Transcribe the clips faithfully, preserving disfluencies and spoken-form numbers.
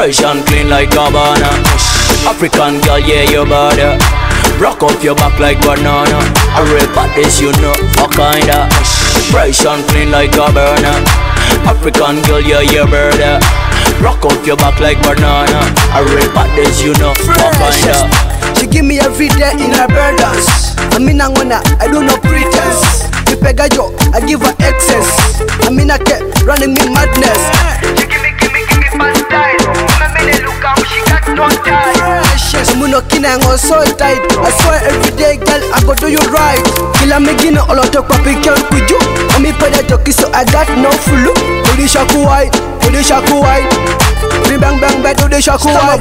fresh and clean like Gabbana. African girl, yeah, your body. Rock up your back like banana. I real this, you know, what kinda. Fresh and clean like Gabbana. African girl, yeah, your body. Rock up your back like banana. I real this, you know, what kinda. She give me every day in her burdens. I mean I wanna, I do no pretense. You pega yo, I give her excess. I mean I kept running me madness. She give me, give me, give me fast style. I'ma make it look how she got no time. I'm not kidding, I'm so tight. I swear every day, girl, I go do you right. Kila me gina all of talk papi girl kuju. I'm me peda jockey so I got no flu. Do the shaku white, do the shaku white. Bring bang bang bang, do the shaku white.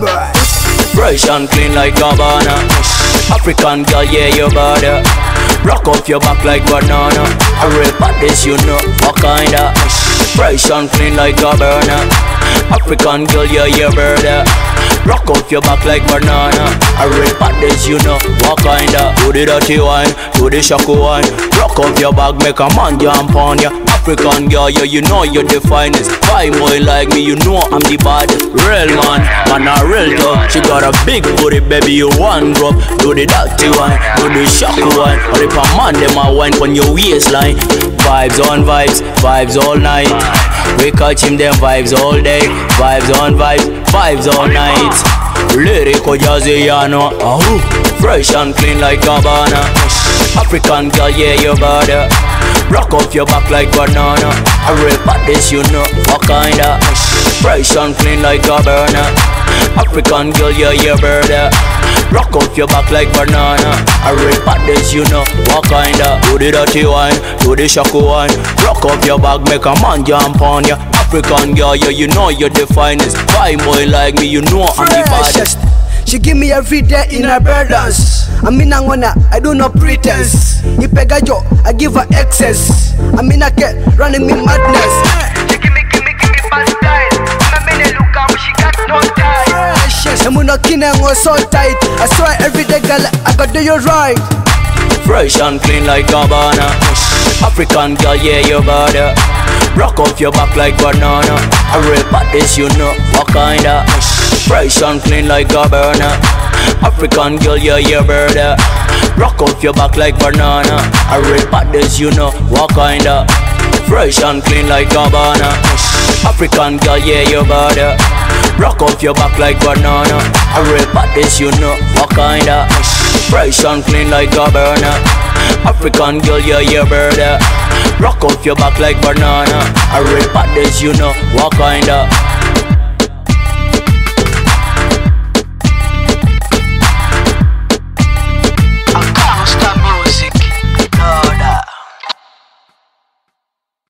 Fresh and clean like Gabbana. African girl, yeah, your body. Rock up your back like banana. I real this, you know, what kinda. Fresh and clean like Gabbana. African girl, yeah, your body. Rock up your back like banana. I real this, you know, what kinda. Do the dirty wine, do the shaku wine. Rock up your back, make a man jump on ya. African girl, yeah, you know you're the finest. Five boy like me, you know I'm the baddest. Real man, man a real dog. She got a big booty, baby, you one drop. Do the dirty wine, do the shaku wine. Or if a man, them a wine on your waistline. Vibes on vibes, vibes all night. We catch him them vibes all day. Vibes on vibes, vibes all night. Lyrical Jazziano, oh, fresh and clean like Gabbana. African girl, yeah, your body. Rock up your back like banana. I real this, you know, what kinda. Fresh and clean like Gabbana. African girl, yeah, your body. Rock up your back like banana. I real this, you know, what kinda. Do the dirty wine, do the shaku wine. Rock up your back, make a man jump on ya. African girl, yeah, you know you're the finest. Fine boy like me, you know I'm the baddest. She give me every day in her burdens. I mean I wanna, I do no pretense. You pega yo, I give her excess. I mean I kept running me madness. She give me, give me, give me fast style. I'ma make it look how she got no time. I'm not kidding, I'm so tight. I swear every day, girl, I got do you right. Fresh and clean like Gabbana. African girl, yeah, your body. Rock up your back like banana. I real this, you know, what kinda. Fresh and clean like Gabbana. African girl, yeah, your body. Rock up your back like banana. I real this, you know, what kinda. Fresh and clean like Gabbana. African girl, yeah, your body. Rock up your back like banana. I real this, you know, what kinda. Fresh and clean like Gabbana. African girl, yeah, your body. Rock up your back like banana. I real this, you know, what kinda.